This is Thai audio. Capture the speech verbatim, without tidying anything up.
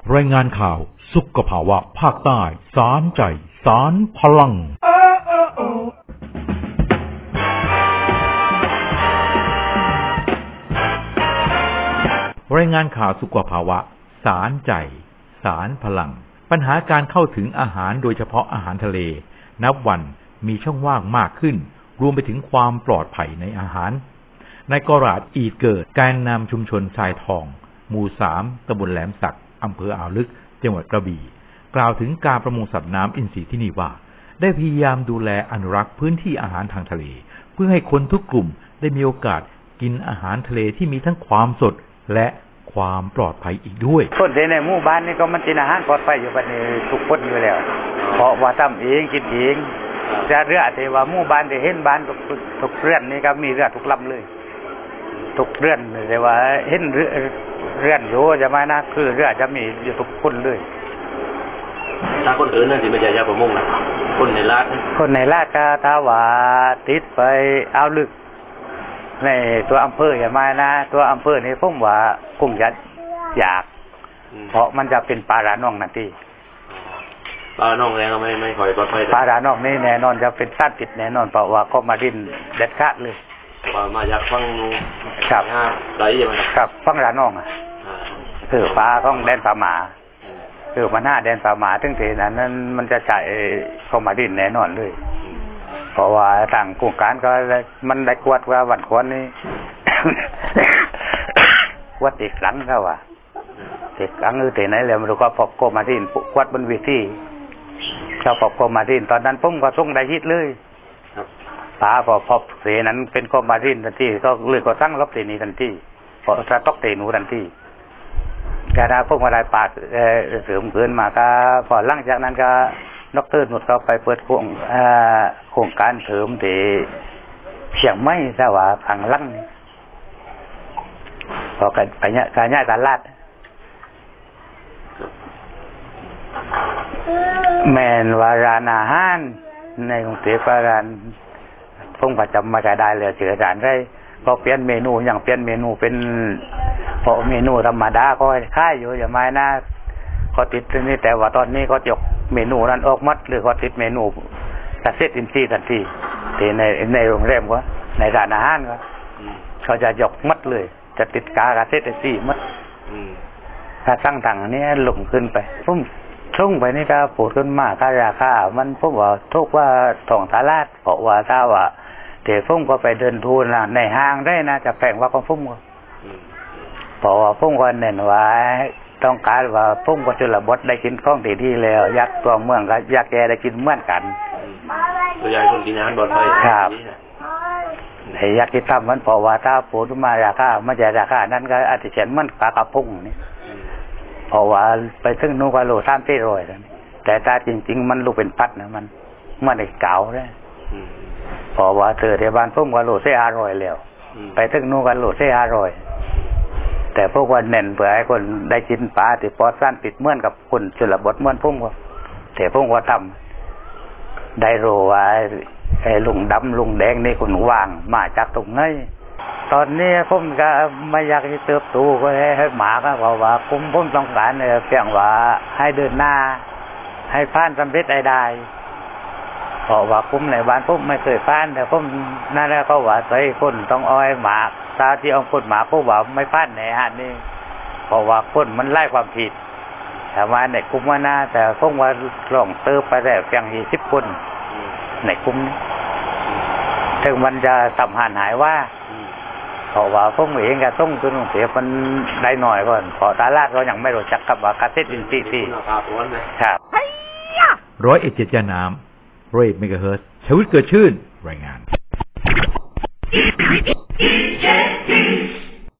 รายงานข่าวสุขภาวะภาคใต้สารใจสารพลังรายงานข่าวสุขภาวะสารใจสารพลังปัญหาการเข้าถึงอาหารโดยเฉพาะอาหารทะเลนับวันมีช่องว่างมากขึ้นรวมไปถึงความปลอดภัยในอาหารนายกราดอีเกิดแกนนำชุมชนทรายทองหมู่สามตำบลแหลมสักอำเภออ่าวลึกจังหวัดกระบี่กล่าวถึงการประมงสัตว์น้ำอินทรีย์ที่นี่ว่าได้พยายามดูแลอนุรักษ์พื้นที่อาหารทางทะเลเพื่อให้คนทุกกลุ่มได้มีโอกาสกินอาหารทะเลที่มีทั้งความสดและความปลอดภัยอีกด้วยคนในหมู่บ้านนี่ก็มันกินอาหารปลอดภัยอยู่บัดนี้ทุกคนอยู่แล้วเพราะว่าทำเองกินเองจะเรือแต่ว่าหมู่บ้านที่เห็นบ้านทุกเรือนนี่ก็มีเรือทุกลำเลยทุกเรือนแต่ว่าเห็นเรือเรือนอยู่จะไม่นะคือเรือจะมีอยู่ทุกคนเลยถ้าคนอื่นนั่นสิไม่ใช่ชาวประมงนะคนในลาดคนในลาดก็ถ้าว่าติดไปเอาลึกในตัวอำเภออย่ามานะตัวอำเภอนี่ผมว่าคงจะอยากเพราะมันจะเป็นปลาระนองนั่นที่ปลาระนองแล้วไม่ไม่ค่อยปลอดภัยปลาระนองนี่แน่นอนจะเป็นสัตว์ติดแน่นอนเพราะว่าก็มาดิ้นเด็ดขาดเลยว่ามาจากฝั่งครับไหลยังไงครับฝั่งระนองอ่ะคือปลาของแดนสามาคือมันหน้าแดนสามาทั้งทีนั้นมันจะจ่ายเข้ามาดิ้นแน่นอนเลยเพราะว่าทางโครงการก็มันได้กวดว่าวันก่อนนี้วัดติดหลังเขาว่าติดหลังหรือติดไหนแล้วมันก็พบโกมาดินกวดบนวิธีเขาพบโกมาดินตอนนั้นผมก็ส่งได้ฮิตเลยป้าพอพบเสนั้นเป็นโกมาดินทันทีก็เลยก็ตั้งรบเสนีทันทีพอสะตอกเตนูทันทีกระดาษพวกมาลายปากเสริมเกินมาก็พอหลังจากนั้นก็ดร.หนุดเขาไปเปิดโครงโครงการเสริมที่เชียงใหม่ซะว่าทางลังพอกันไปเนี่ยการย้ายตลาดแมนวารานอาหารในกรุงเทพวารานคงประจำมาจะได้เลยเสือจานได้ก็เปลี่ยนเมนูอย่างเปลี่ยนเมนูเป็นพอเมนูธรรมดาก็ค่ายอยู่อย่างไม่นะก็ติดนี่แต่ว่าตอนนี้ก็ยกเมนูนั้นออกมัดหรือก็ติดเมนูกระเซ็ตอินทรีย์ทันทีที่ในในโรงแรมก็ในร้านอาหารก็เขาจะยกมัดเลยจะติดกากระเซ็ตอินทรีย์มัดถ้าตั้งถังนี้หลงขึ้นไปพุ่มช่วงไปนี่ก็ปวดขึ้นมากก็ราคามันพุ่มว่าทุกว่าทองตลาดเพราะว่าถ้าว่าเดี๋ยวพุ่มก็ไปเดินทูนนะในห้างได้นะจะแพงกว่าก็พุ่มก็เพราะว่าพุ่มก็เน้นไว้ต้องการว่าพุ่มก็จุลบดได้กินข้องดีที่แล้วยักษ์ตัวเมืองก็ยักษ์แกได้กินเหมือนกันตัวใหญ่คนกินอาหารปลอดภัยครับไอ้ยักษ์ที่ทำมันเพราะว่าถ้าปวดมาราคาไม่ใช่ราคานั้นก็อาจจะเฉียนมันปลากระพงนี่เพราะว่าไปถึงนู้นก็โลสามสี่ร้อยแต่ถ้าจริงๆมันลูกเป็นพัดนะมันมันได้เก่าเลยเพราะว่าเธอที่บ้านพุ่มก็โลเสียห้าร้อยแล้วไปถึงนู้นก็โลเสียห้าร้อยแต่พวกวันเน้นเผื่อให้คนได้กินปลาติดปอดสั้นติดเมื่อนกับคนชลบทเมื่อนพุ่มก็แต่พุ่มก็ทำได้รู้ว่าไอ้ลุงดำลุงแดงนี่คนว่างมาจากตรงไหนตอนนี้ผมก็ไม่อยากจะเติบโตก็ให้หมาก็บอกว่าผมผมต้องการเพียงว่าให้เดินหน้าให้ผ่านสำเร็จได้เพราะว่าผมในบ้านผมไม่เคยผ่านแต่ผมนั่นแหละก็ว่าใส่คนต้องอ้อยหมาตาที่เอาคนหมาพวกว่าไม่ผ่านในฮะนี่เพราะว่าคนมันไล่ความผิดแต่ว่าในกลุ่มว่าน่าแต่พวกว่าลองเติบไปได้เพียงยี่สิบคนในกลุ่มถึงมันจะสัมหันหายว่าเพราะว่าพวกเองก็ต้องตัวหนุ่มเสียมันได้หน่อยก่อนเพราะตลาดเรายังไม่รู้จักกับว่ากาเซ็ตอินซีซีครับร้อยเอ็ดเจ็ดยาน้ำร้อยเอ็ดเมกะเฮิร์ตซ์ชีวิตเกิดชื่นรายงาน